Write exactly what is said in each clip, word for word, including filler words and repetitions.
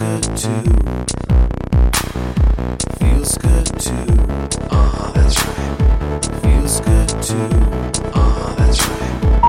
good too. Feels good too. Uh-huh, that's right. Feels good too. Uh-huh, that's right.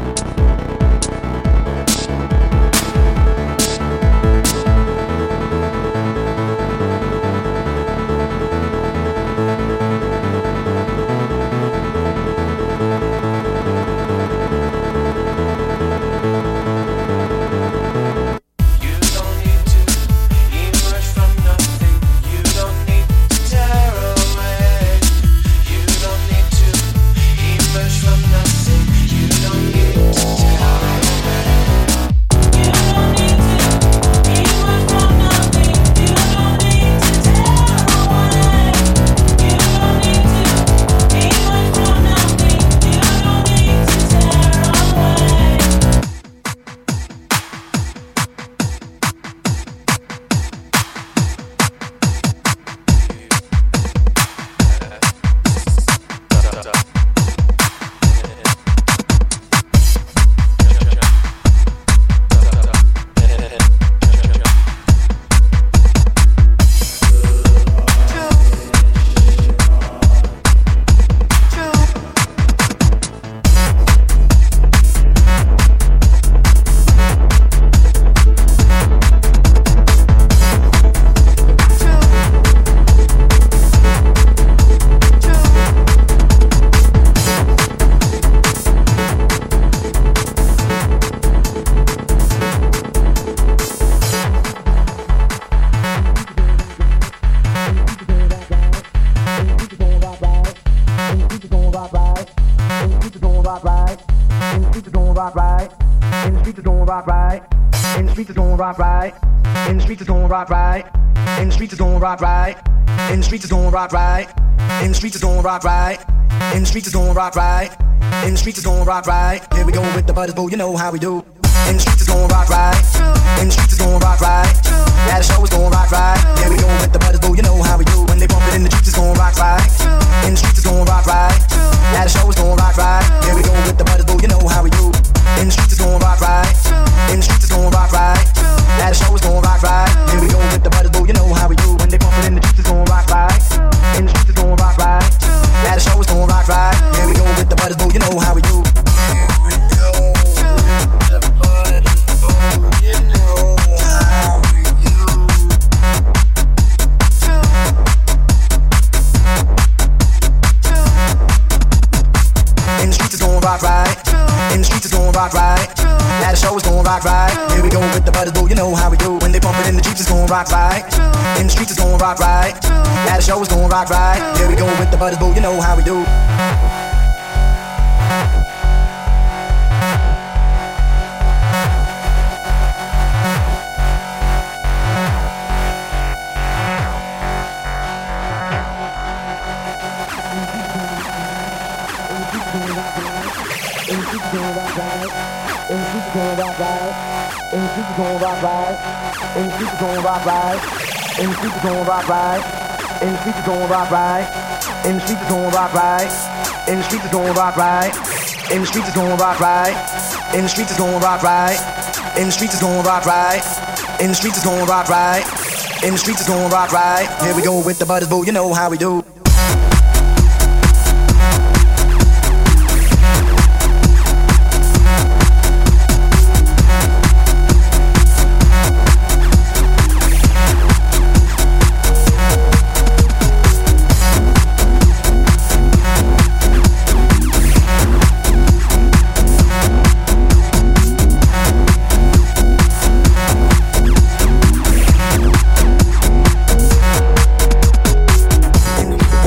Rock right, in the streets it's gon' rock right. Here we go with the butters, boo, you know how we do. In the streets it's gon' rock right, in the streets it's gon' rock right. Yeah, the show is gon' rock right. Here we go with the butters, boo, you know how we do. When they bump it in the streets it's gon' rock right, in the streets it's gon' rock right. Yeah, the show is gon' rock right. Here we go with the butters, boo, you know how we do. In the streets it's gon' rock right, in the streets it's gon' rock right. Yeah, the show is gon' rock right. Here we go with the butters, boo, you know how we do. When they bump it in the streets it's gon' rock right, in the streets it's gon' rock right. Yeah, the show is gon' rock right. Here we go with the butters, boo, you know how we do. Here we go with the butters, boo, you know how we do. In the streets it's gon' rock right, in the streets it's gon' rock right. Yeah, the show is gon' rock right. Here we go with the butters, boo, you know how we do. When they pump it in the Jeeps it's gon' rock right, in the streets it's gon' rock right. Yeah, the show is gon' rock right. Here we go with the butters, boo, you know how we do. In the streets gon' rock right, in the streets gon' rock right, in the streets gon' rock right, in the streets gon' rock right, in the streets gon' rock right, in the streets gon' rock right, in the streets gon' rock right, in the streets gon' rock right, in the streets gon' rock right, in the streets gon' rock right. Here we go with the butters, boo, you know how we do. In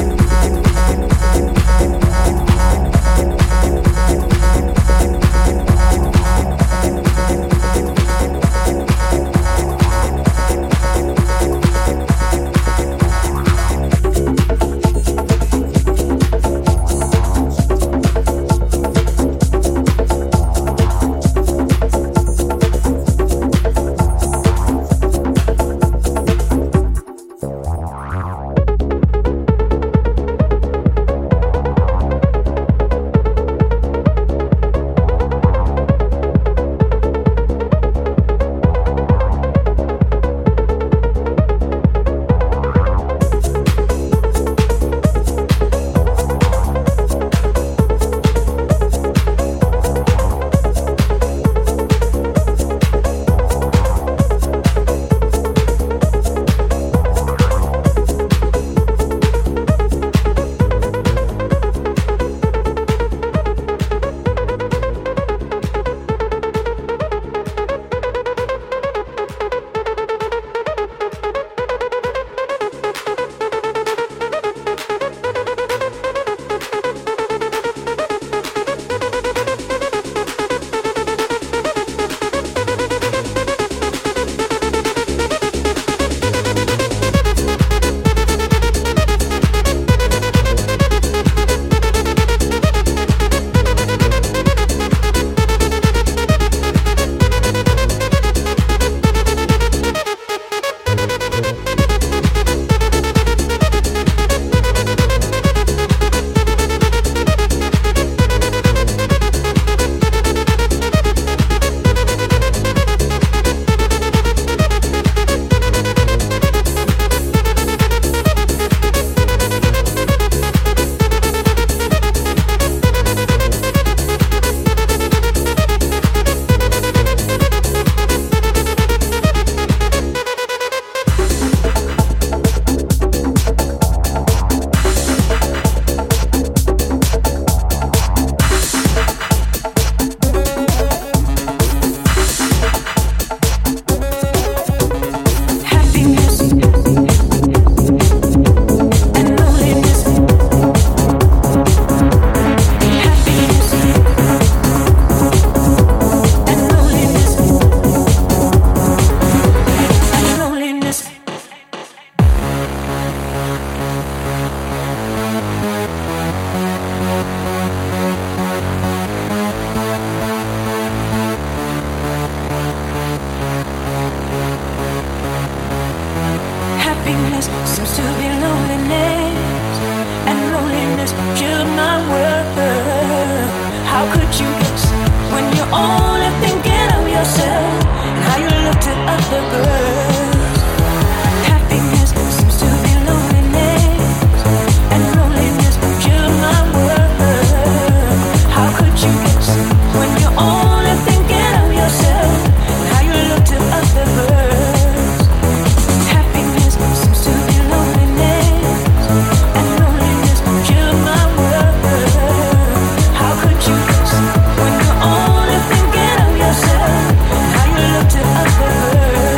Happiness seems to be loneliness, and loneliness killed my world. How could you guess when you're only thinking of yourself and how you looked at other girls? Happiness seems to be loneliness, and loneliness killed my world. How could you guess when you're only thinking of yourself and how you looked at other girls? Happiness seems to be loneliness, and loneliness killed my world. How could you guess when you're only thinking of yourself and how you looked at other girls?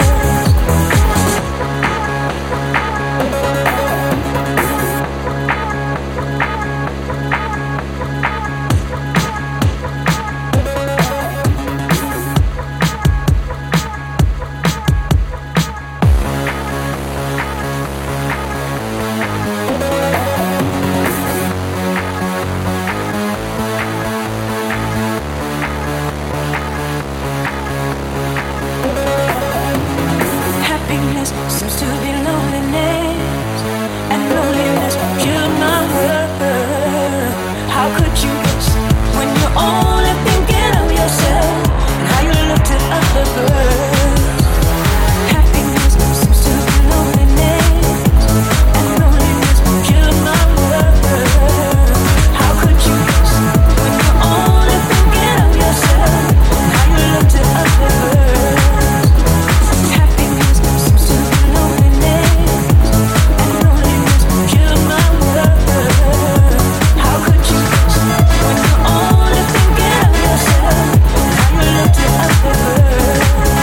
Happiness seems to be loneliness, and loneliness killed my world. How could you guess when you're only thinking of yourself and how you looked at other girls? Happiness seems to be loneliness, and loneliness killed my world. How could you guess when you're only thinking of yourself and how you looked at other girls? Happiness seems to be loneliness, and loneliness killed my world. How could you guess when you're only thinking of yourself and how you looked at other girls?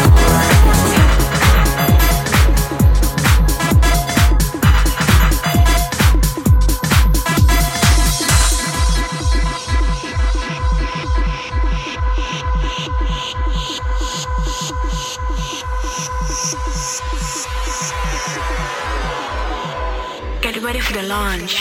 Get ready for the launch.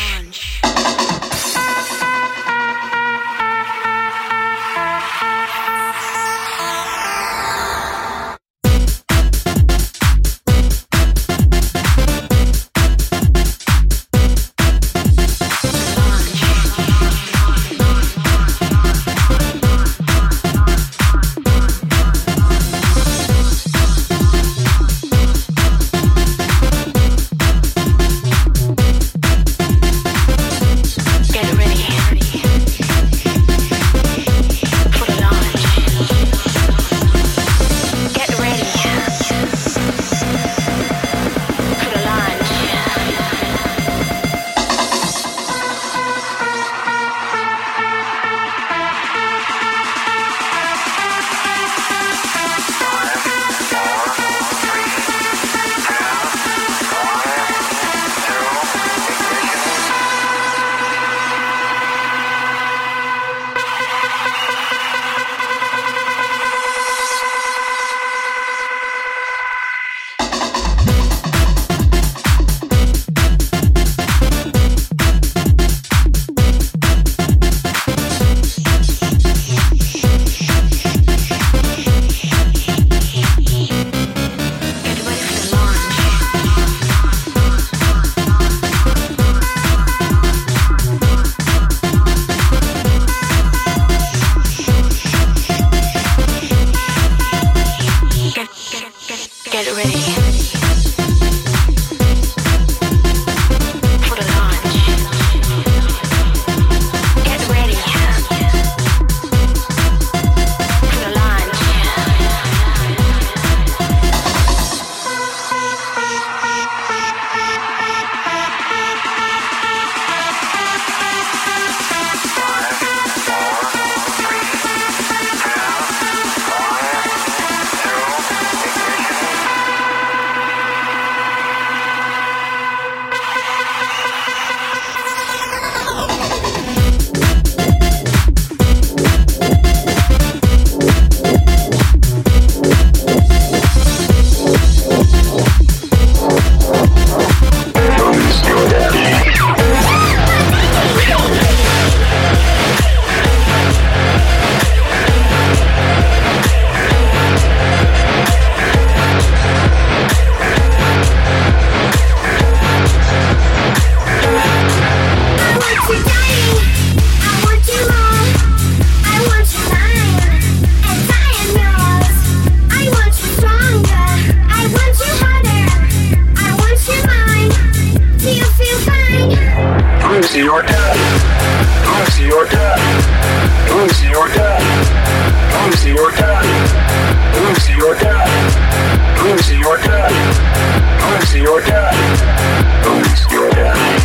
your dad? Who's your dad?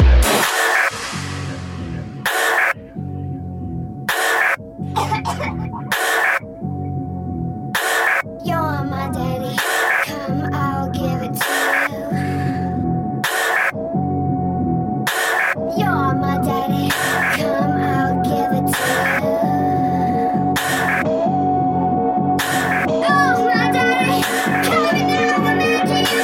You're my daddy, come I'll give it to you. You're my daddy, come I'll give it to you. Oh my daddy, coming now, I'm making you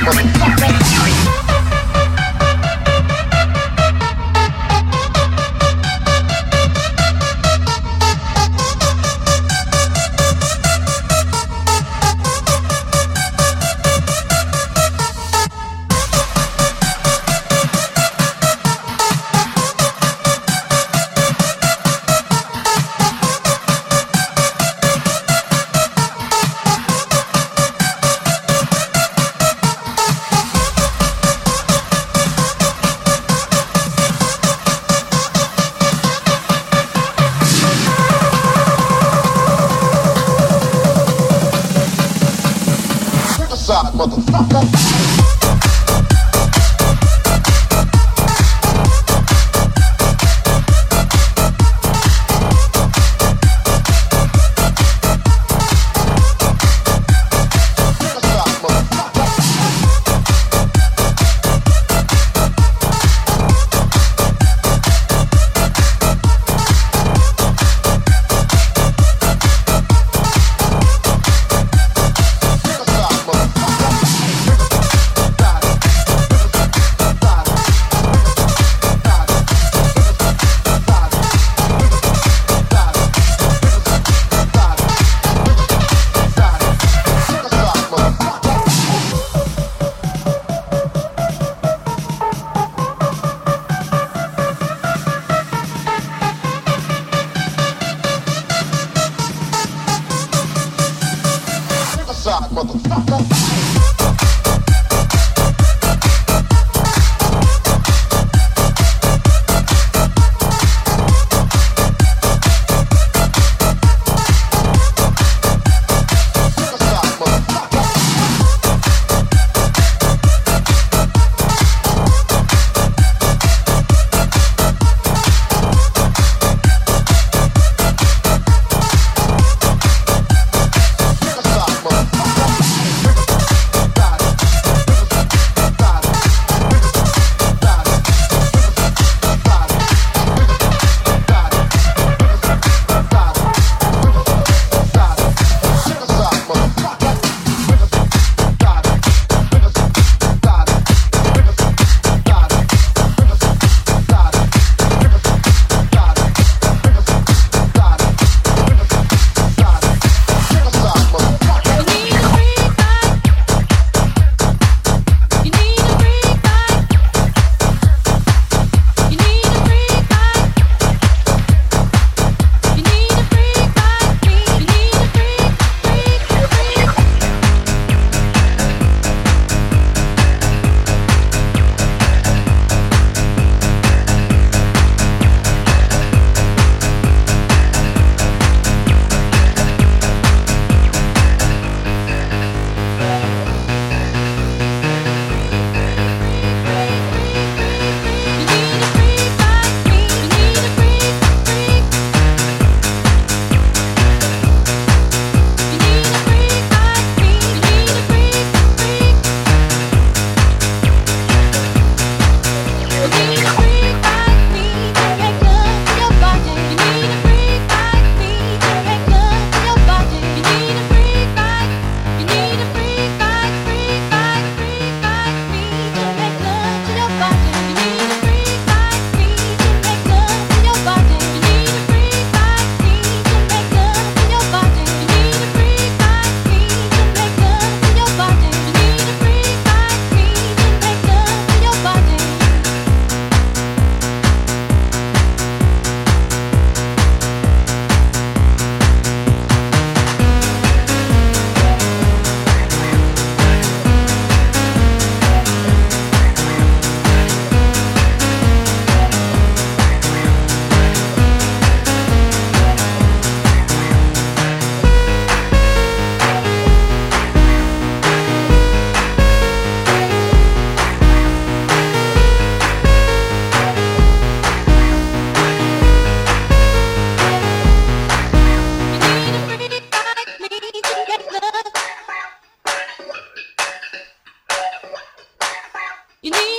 You need